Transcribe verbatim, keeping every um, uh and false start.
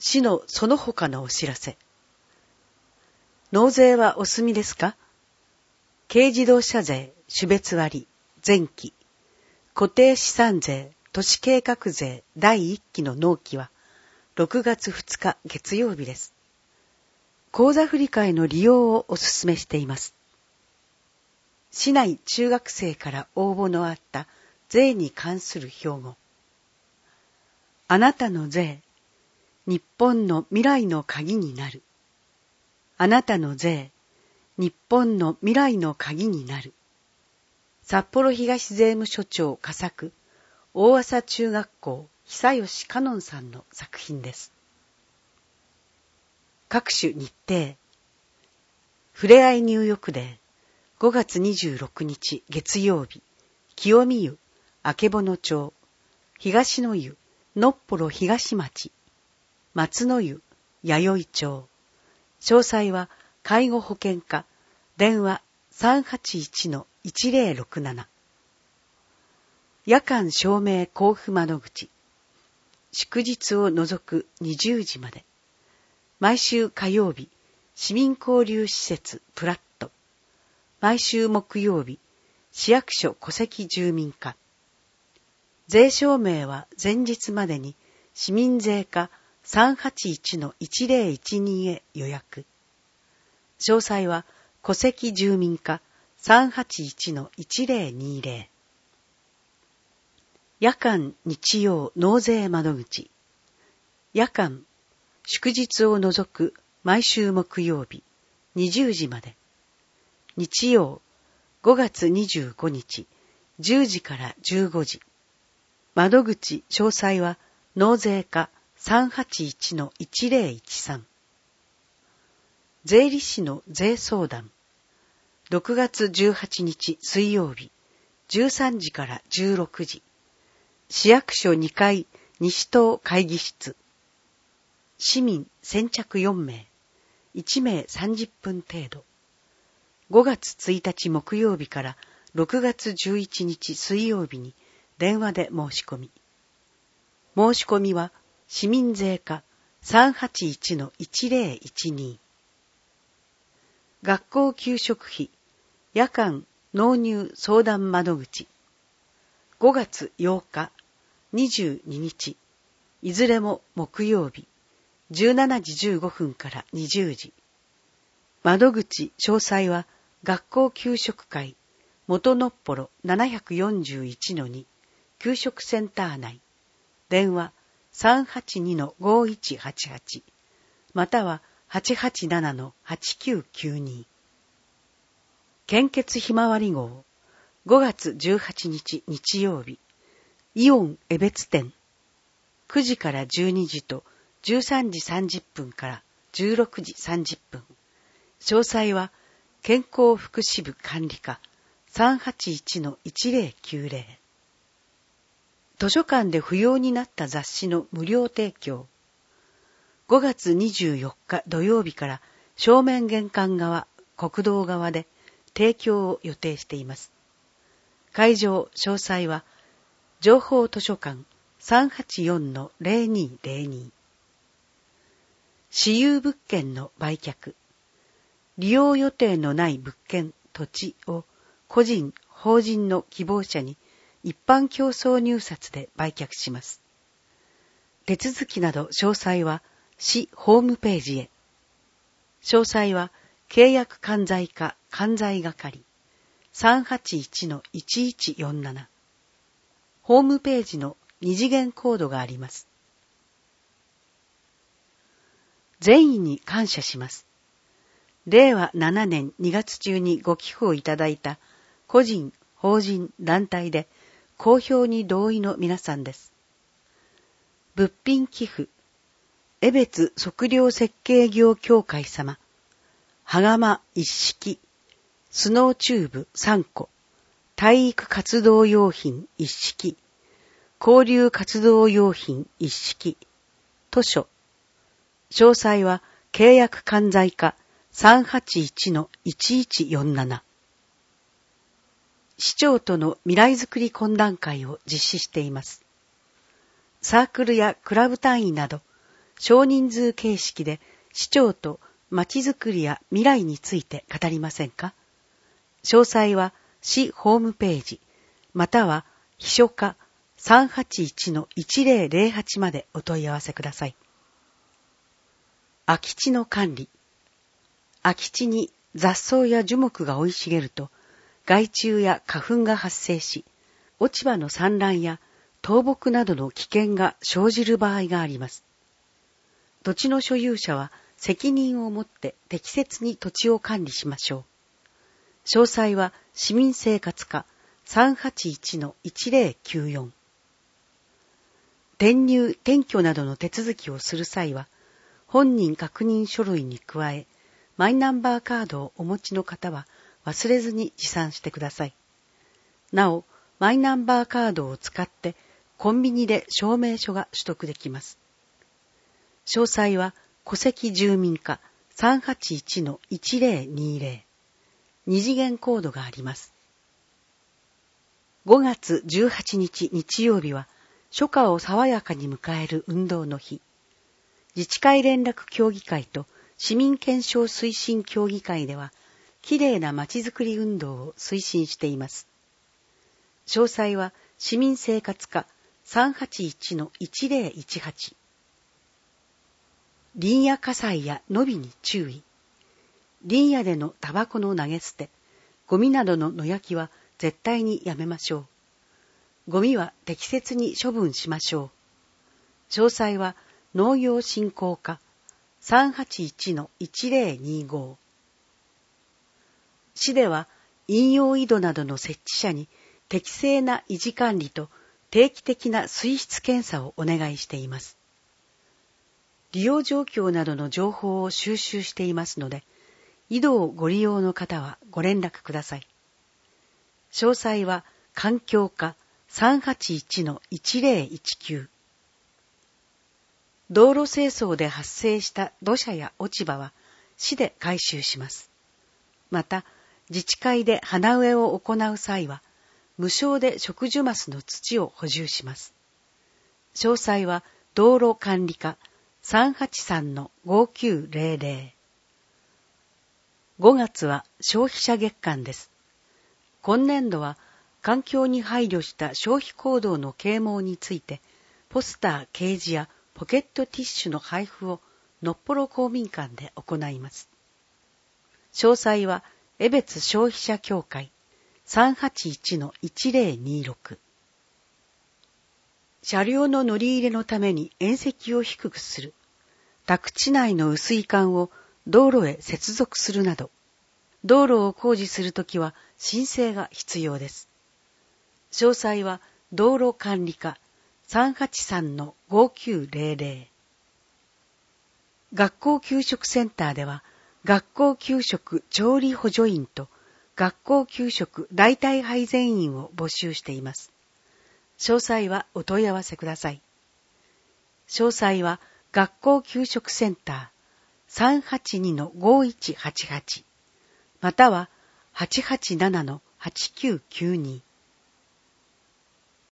市のその他のお知らせ。納税はお済みですか？軽自動車税、種別割、前期、固定資産税、都市計画税だいいっきの納期はろくがつふつか月曜日です。口座振替の利用をお勧めしています。市内中学生から応募のあった税に関する標語。あなたの税、日本の未来の鍵になる。あなたの税、日本の未来の鍵になる。札幌東税務署長佳作、大麻中学校久吉香音さんの作品です。各種日程。ふれあい入浴デー、ごがつにじゅうろくにち月曜日、清見湯、あけぼの町、東の湯、のっぽろ東町、松の湯、弥生町。詳細は介護保険課、電話 さんはちいちのいちぜろろくなな。夜間照明交付窓口。祝日を除くにじゅうじまで。毎週火曜日、市民交流施設プラット。毎週木曜日、市役所戸籍住民課。税証明は前日までに市民税課 さんはちいちのいちぜろいちに へ予約。詳細は戸籍住民課 さんはちいちのいちぜろにぜろ。夜間日曜納税窓口。夜間、祝日を除く毎週木曜日にじゅうじまで。日曜ごがつにじゅうごにちじゅうじからじゅうごじ。窓口詳細は納税課 さんはちいちのいちぜろいちさん。税理士の税相談。ろくがつじゅうはちにち水曜日じゅうさんじからじゅうろくじ。市役所にかい西棟会議室。市民先着よんめい、いちめいさんじゅっぷん程度。ごがつついたち木曜日からろくがつじゅういちにち水曜日に電話で申し込み。申し込みは市民税課 さんはちいちのいちぜろいちに。学校給食費夜間納入相談窓口。ごがつようかにじゅうににち、いずれも木曜日、じゅうしちじじゅうごふんからにじゅうじ。窓口詳細は学校給食会元のっぽろななひゃくよんじゅういちのに給食センター内。電話 さんはちにのごいちはちはち または はちはちななのはちきゅうきゅうに。献血ひまわり号ごがつじゅうはちにち日曜日、イオン江別店。くじからじゅうにじとじゅうさんじさんじゅっぷんからじゅうろくじさんじゅっぷん。詳細は健康福祉部管理課 さんはちいちのいちぜろきゅうぜろ。図書館で不要になった雑誌の無料提供。ごがつにじゅうよっか土曜日から正面玄関側、国道側で提供を予定しています。会場詳細は情報図書館 さんはちよんのぜろにぜろに。私有物件の売却。利用予定のない物件、土地を個人、法人の希望者に一般競争入札で売却します。手続きなど詳細は市ホームページへ。詳細は契約管財課管財係 さんはちいちのいちいちよんなな。ホームページの二次元コードがあります。善意に感謝します。れいわななねんにがつ中にご寄付をいただいた個人、法人、団体で公表に同意の皆さんです。物品寄付、江別測量設計業協会様、はがま一式、スノーチューブさんこ、体育活動用品一式、交流活動用品一式、図書。詳細は契約管財課 さんはちいちのいちいちよんなな。市長との未来づくり懇談会を実施しています。サークルやクラブ単位など少人数形式で市長とまちづくりや未来について語りませんか？詳細は市ホームページ、または秘書課 さんはちいちのいちぜろぜろはち までお問い合わせください。空き地の管理。空き地に雑草や樹木が生い茂ると、害虫や花粉が発生し、落ち葉の散乱や倒木などの危険が生じる場合があります。土地の所有者は責任を持って適切に土地を管理しましょう。詳細は市民生活課 さんはちいちのいちぜろきゅうよん。転入・転居などの手続きをする際は、本人確認書類に加え、マイナンバーカードをお持ちの方は忘れずに持参してください。なお、マイナンバーカードを使ってコンビニで証明書が取得できます。詳細は戸籍住民課 さんはちいちのいちぜろにぜろ。二次元コードがあります。ごがつじゅうはちにち日曜日は初夏を爽やかに迎える運動の日。自治会連絡協議会と市民検証推進協議会では、きれいなまちづくり運動を推進しています。詳細は市民生活課 さんはちいちのいちぜろいちはち。林野火災や野火に注意。林野でのタバコの投げ捨て、ゴミなどの野焼きは絶対にやめましょう。ゴミは適切に処分しましょう。詳細は農業振興課 さんはちいちのいちぜろにご。市では飲用井戸などの設置者に適正な維持管理と定期的な水質検査をお願いしています。利用状況などの情報を収集していますので、井戸をご利用の方はご連絡ください。詳細は環境課 さんはちいちのいちぜろいちきゅう。道路清掃で発生した土砂や落ち葉は市で回収します。また、自治会で花植えを行う際は、無償で植樹マスの土を補充します。詳細は道路管理課 さんはちさんのごきゅうぜろぜろ。ごがつは消費者月間です。今年度は環境に配慮した消費行動の啓蒙について、ポスター、掲示やポケットティッシュの配布をのっぽろ公民館で行います。詳細は江別消費者協会 さんはちいちのいちぜろにろく。車両の乗り入れのために縁石を低くする、宅地内の雨水管を道路へ接続するなど、道路を工事するときは申請が必要です。詳細は道路管理課 さんはちさんのごきゅうぜろぜろ。学校給食センターでは、学校給食調理補助員と学校給食代替配膳員を募集しています。詳細はお問い合わせください。詳細は学校給食センター さんはちにのごいちはちはち または はちはちななのはちきゅうきゅうに。